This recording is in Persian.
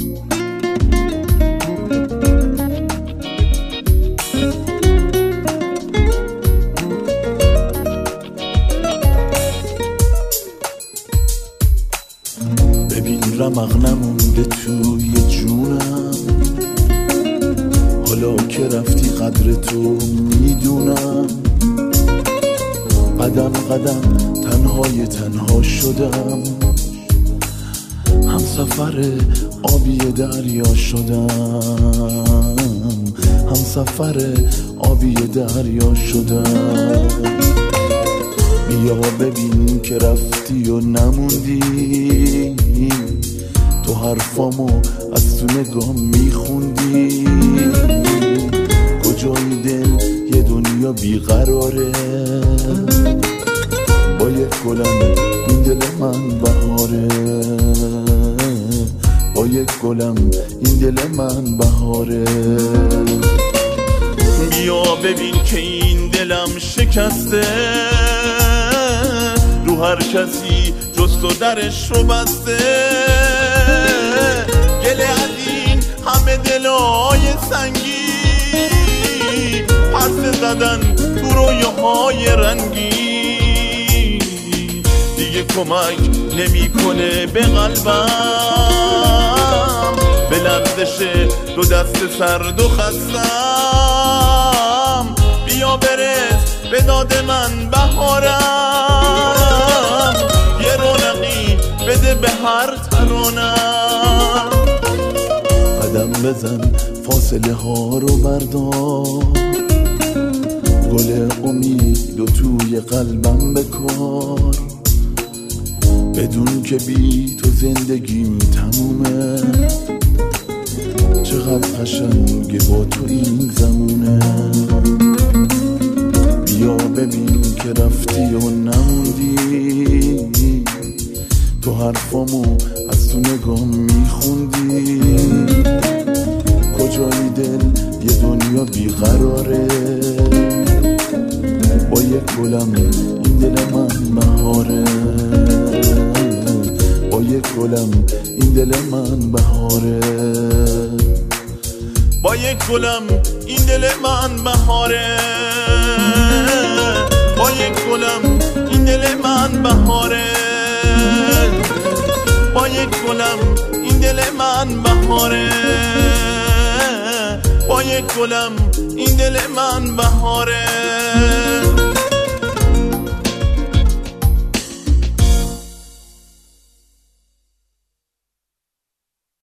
ببین رمق نمونده توی جونم، حالا که رفتی قدر تو میدونم. قدم قدم تنهای تنها شدم، هم سفر آبی دریا شدم، هم سفر آبی دریا شدم. بیا ببین که رفتی و نموندی، تو حرفامو از تو نگاه میخوندی. کجای دل یه دنیا بیقراره، با یک گلم این دل من بهاره، با یک گلم این دل من بهاره. بیا ببین که این دلم شکسته، رو هر کسی جز تو درش رو بسته. گله از این همه دلای سنگی، پرسه زدن تو رویاهای رنگی. دیگه کمک نمیکنه به قلبم، به لرزش دو دست سرد و خستم. بیا برس به داد من بهارم، یه رونقی بده به هر ترانم. قدم بزن فاصله ها رو بردار، گل امید و توی قلبم بکار. بدون که بی تو زندگیم تمومه، چقدر قشنگه با تو این زمونه. بیا ببین که رفتی و نموندی، تو حرفامو از تو نگاه میخوندی. کجای دل یه دنیا بیقراره، با یک گلم این دل من بهاره، با یک گلم این دل من بهاره، با یک گلم این دل من بهاره، با یک گلم این دل من بهاره، با یک گلم این دل من بهاره، با یک گلم این دل من بهاره.